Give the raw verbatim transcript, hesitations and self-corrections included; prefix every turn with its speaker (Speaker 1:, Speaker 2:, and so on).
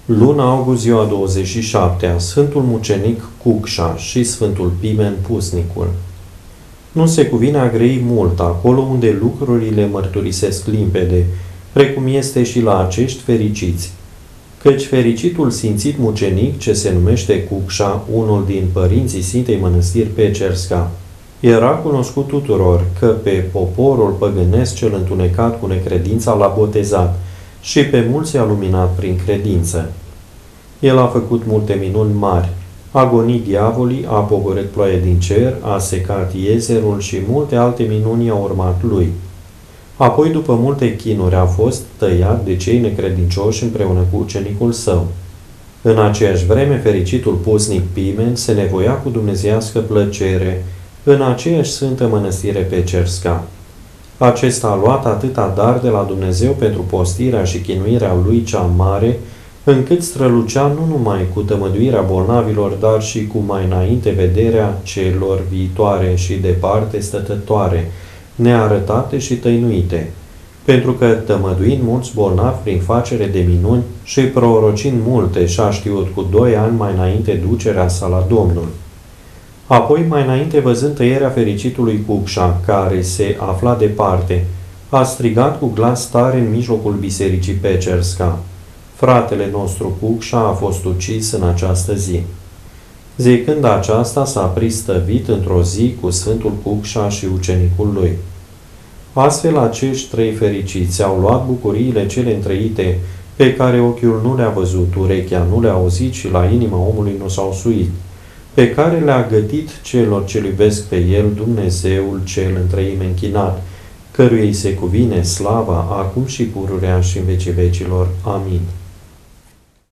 Speaker 1: Luna august, ziua douăzeci și șaptea, Sfântul Mucenic Cucșa și Sfântul Pimen Pusnicul. Nu se cuvine a grăi mult acolo unde lucrurile mărturisesc limpede, precum este și la acești fericiți. Căci fericitul simțit mucenic, ce se numește Cucșa, unul din părinții Sfintei Mănăstiri Pecersca, era cunoscut tuturor că pe poporul păgânesc cel întunecat cu necredința l-a botezat și pe mulți a luminat prin credință. El a făcut multe minuni mari, a gonit diavolii, a pogorât ploaie din cer, a secat iezerul și multe alte minuni au urmat lui. Apoi, după multe chinuri, a fost tăiat de cei necredincioși împreună cu ucenicul său. În aceeași vreme, fericitul pusnic Pimen se nevoia cu dumnezeiască plăcere în aceeași sfântă mănăstire Pecersca. Acesta a luat atâta dar de la Dumnezeu pentru postirea și chinuirea lui cea mare, încât strălucea nu numai cu tămăduirea bolnavilor, dar și cu mai înainte vederea celor viitoare și departe stătătoare, nearătate și tăinuite, pentru că, tămăduind mulți bolnavi prin facere de minuni și prorocind multe, și-a știut cu doi ani mai înainte ducerea sa la Domnul. Apoi, mai înainte, văzând tăierea fericitului Cucșa, care se afla departe, a strigat cu glas tare în mijlocul bisericii Pecersca: fratele nostru Cucșa a fost ucis în această zi. Zicând aceasta, s-a pristăvit într-o zi cu Sfântul Cucșa și ucenicul lui. Astfel, acești trei fericiți au luat bucuriile cele întrăite, pe care ochiul nu le-a văzut, urechea nu le-a auzit și la inima omului nu s-au suit, pe care le-a gătit celor ce iubesc pe El Dumnezeul cel întreime închinat, căruia îi se cuvine slava acum și pururea și în vecii vecilor. Amin.